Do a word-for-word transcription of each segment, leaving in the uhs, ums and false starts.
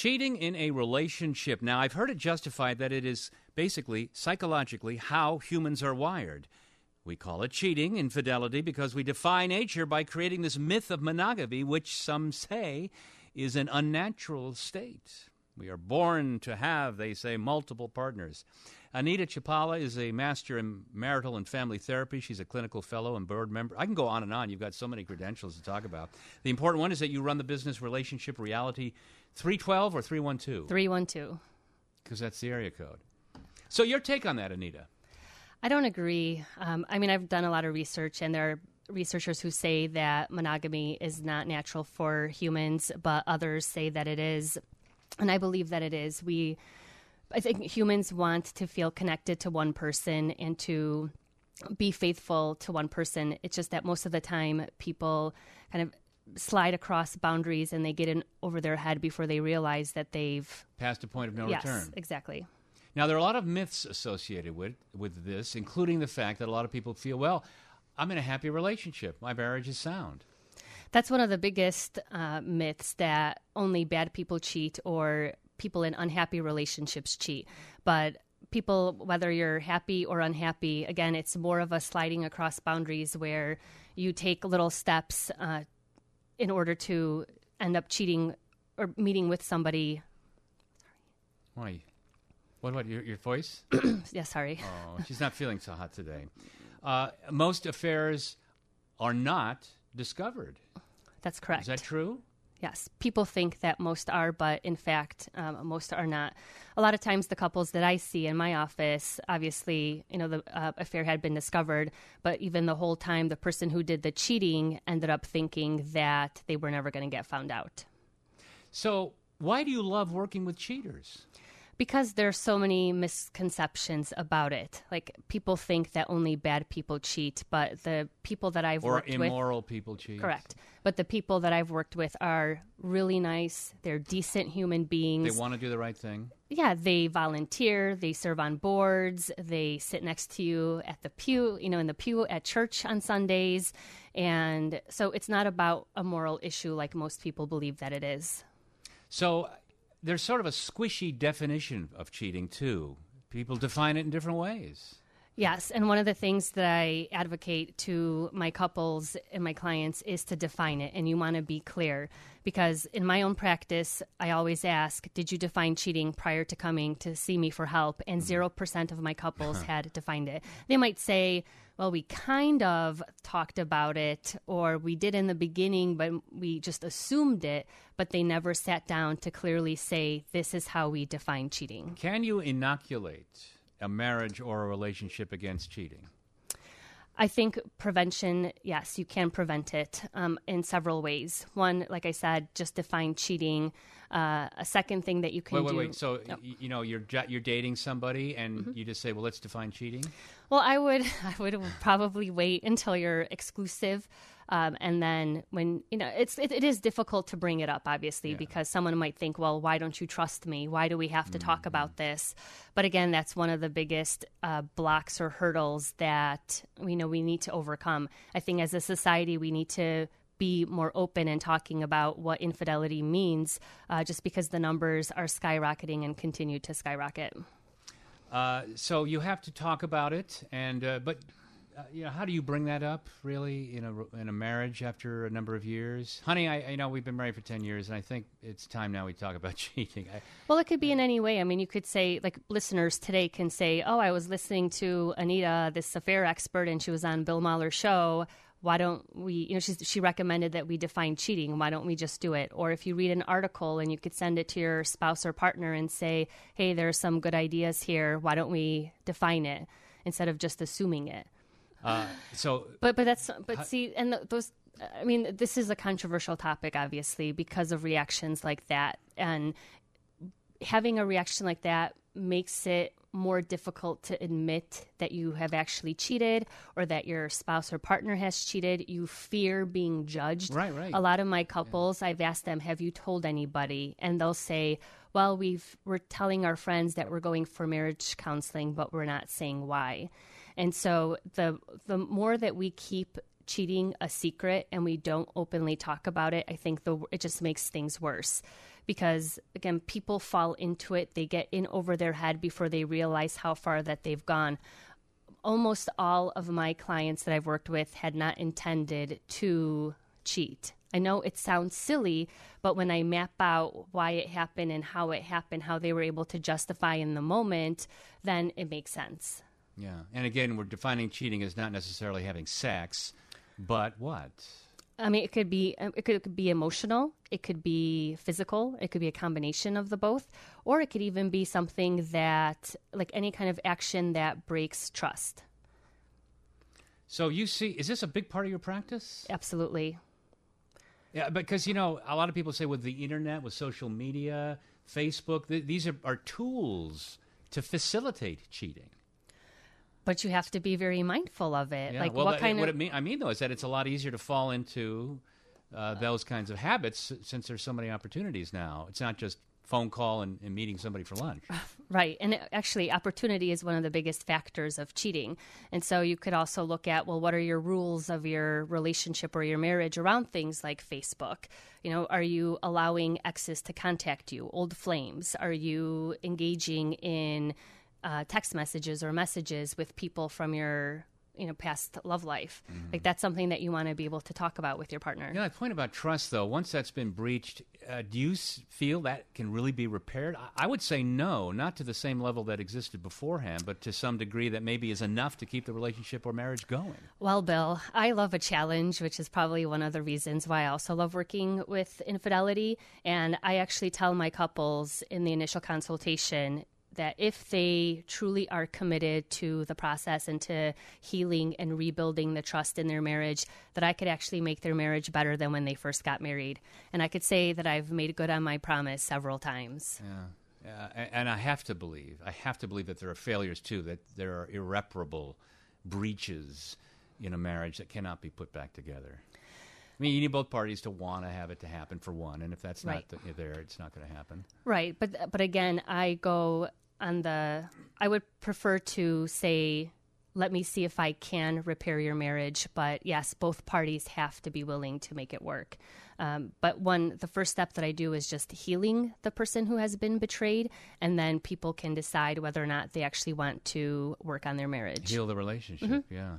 Cheating in a relationship. Now, I've heard it justified that it is basically, psychologically, how humans are wired. We call it cheating, infidelity, because we defy nature by creating this myth of monogamy, which some say is an unnatural state. We are born to have, they say, multiple partners. Anita Chapala is a master in marital and family therapy. She's a clinical fellow and board member. I can go on and on. You've got so many credentials to talk about. The important one is that you run the business Relationship Reality three twelve or three one two? three one two. Because that's the area code. So your take on that, Anita? I don't agree. Um, I mean, I've done a lot of research, and there are researchers who say that monogamy is not natural for humans, but others say that it is. And I believe that it is. We, I think humans want to feel connected to one person and to be faithful to one person. It's just that most of the time people kind of slide across boundaries and they get in over their head before they realize that they've passed a point of no yes, return. Yes, exactly. Now, there are a lot of myths associated with, with this, including the fact that a lot of people feel, well, I'm in a happy relationship. My marriage is sound. That's one of the biggest uh, myths, that only bad people cheat or people in unhappy relationships cheat. But people, whether you're happy or unhappy, again, it's more of a sliding across boundaries where you take little steps uh, in order to end up cheating or meeting with somebody. Why? What about your, your voice? Yeah, sorry. Oh, she's not feeling so hot today. Uh, most affairs are not discovered. That's correct. Is that true? Yes. People think that most are, but in fact, um, most are not. A lot of times the couples that I see in my office, obviously, you know, the uh, affair had been discovered, but even the whole time, the person who did the cheating ended up thinking that they were never going to get found out. So why do you love working with cheaters? Because there's so many misconceptions about it. Like, people think that only bad people cheat, but the people that I've or worked with... Or immoral people cheat. Correct. But the people that I've worked with are really nice. They're decent human beings. They want to do the right thing. Yeah, they volunteer. They serve on boards. They sit next to you at the pew, you know, in the pew at church on Sundays. And so it's not about a moral issue like most people believe that it is. So... there's sort of a squishy definition of cheating, too. People define it in different ways. Yes, and one of the things that I advocate to my couples and my clients is to define it, and you want to be clear. Because in my own practice, I always ask, did you define cheating prior to coming to see me for help? And zero percent of my couples had defined it. They might say, well, we kind of talked about it, or we did in the beginning, but we just assumed it, but they never sat down to clearly say, this is how we define cheating. Can you inoculate a marriage or a relationship against cheating? I think prevention, yes, you can prevent it um, in several ways. One, like I said, just define cheating. Uh, a second thing that you can wait, wait, do... Wait, wait, so, oh. y- you know, you're you're dating somebody and mm-hmm. you just say, well, let's define cheating? Well, I would I would probably wait until you're exclusive. Um, and then when, you know, it's it, it is difficult to bring it up, obviously, yeah. because someone might think, well, why don't you trust me? Why do we have to mm-hmm. talk about this? But again, that's one of the biggest uh, blocks or hurdles that we know we need to overcome. I think as a society, we need to be more open in talking about what infidelity means, uh, just because the numbers are skyrocketing and continue to skyrocket. Uh, so you have to talk about it, and uh, but uh, you know, how do you bring that up, really, in a in a marriage after a number of years? Honey, I, I know we've been married for ten years, and I think it's time now we talk about cheating. I, well, it could be in any way. I mean, you could say, like, listeners today can say, oh, I was listening to Anita, this affair expert, and she was on Bill Mahler's show. Why don't we, you know, she's, she recommended that we define cheating. Why don't we just do it? Or if you read an article and you could send it to your spouse or partner and say, hey, there are some good ideas here. Why don't we define it instead of just assuming it? Uh, so, but, but that's, but how, see, and th- those, I mean, this is a controversial topic, obviously, because of reactions like that. And having a reaction like that makes it more difficult to admit that you have actually cheated or that your spouse or partner has cheated. You fear being judged. Right, right. A lot of my couples, yeah. I've asked them, have you told anybody? And they'll say, well, we've, we're telling our friends that we're going for marriage counseling, but we're not saying why. And so the the more that we keep cheating a secret and we don't openly talk about it, I think the it just makes things worse. because, again, people fall into it. They get in over their head before they realize how far that they've gone. Almost all of my clients that I've worked with had not intended to cheat. I know it sounds silly, but when I map out why it happened and how it happened, how they were able to justify in the moment, then it makes sense. Yeah. And again, we're defining cheating as not necessarily having sex, but what? I mean, it could be it could, it could be emotional, it could be physical, it could be a combination of the both, or it could even be something that, like any kind of action that breaks trust. So you see, is this a big part of your practice? Absolutely. Yeah, because, you know, a lot of people say with the internet, with social media, Facebook, th- these are, are tools to facilitate cheating. But you have to be very mindful of it. Yeah, like well, what that, kind what of it mean, I mean, though, is that it's a lot easier to fall into uh, those kinds of habits since there's so many opportunities now. It's not just phone call and, and meeting somebody for lunch. Right. And actually, opportunity is one of the biggest factors of cheating. And so you could also look at, well, what are your rules of your relationship or your marriage around things like Facebook? You know, are you allowing exes to contact you, old flames? Are you engaging in uh, text messages or messages with people from your you know, past love life? Mm-hmm. Like that's something that you want to be able to talk about with your partner. You know, that point about trust, though, once that's been breached, uh, do you s- feel that can really be repaired? I-, I would say no, not to the same level that existed beforehand, but to some degree that maybe is enough to keep the relationship or marriage going. Well, Bill, I love a challenge, which is probably one of the reasons why I also love working with infidelity. And I actually tell my couples in the initial consultation that if they truly are committed to the process and to healing and rebuilding the trust in their marriage, that I could actually make their marriage better than when they first got married. And I could say that I've made good on my promise several times. Yeah, yeah. And I have to believe, I have to believe that there are failures too, that there are irreparable breaches in a marriage that cannot be put back together. I mean, you need both parties to want to have it to happen, for one, and if that's right. not the, there, it's not going to happen. Right, but but again, I go on the, I would prefer to say, let me see if I can repair your marriage, but yes, both parties have to be willing to make it work. Um, but one, the first step that I do is just healing the person who has been betrayed, and then people can decide whether or not they actually want to work on their marriage. Heal the relationship, mm-hmm. yeah.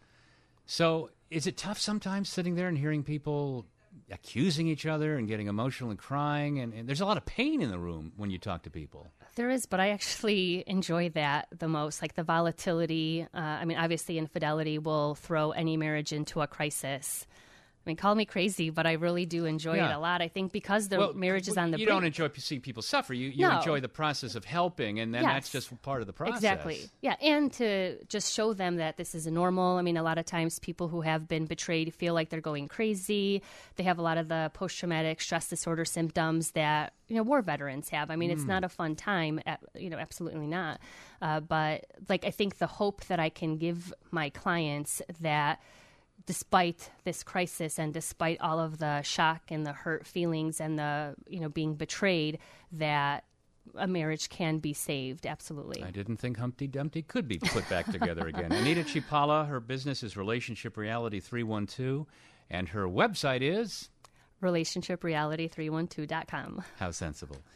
So is it tough sometimes sitting there and hearing people accusing each other and getting emotional and crying? And, and there's a lot of pain in the room when you talk to people. There is, but I actually enjoy that the most, like the volatility. Uh, I mean, obviously infidelity will throw any marriage into a crisis. I mean, call me crazy, but I really do enjoy yeah. it a lot. I think because the well, marriage is on the you brink. don't enjoy seeing people suffer. You you no. enjoy the process of helping, and then yes. that's just part of the process. Exactly. Yeah, and to just show them that this is normal. I mean, a lot of times people who have been betrayed feel like they're going crazy. They have a lot of the post-traumatic stress disorder symptoms that, you know, war veterans have. I mean, mm. it's not a fun time. You know, absolutely not. Uh, but, like, I think the hope that I can give my clients that despite this crisis and despite all of the shock and the hurt feelings and the, you know, being betrayed, that a marriage can be saved. Absolutely. I didn't think Humpty Dumpty could be put back together again. Anita Chipala, her business is Relationship Reality three one two, and her website is relationship reality three one two dot com. How sensible.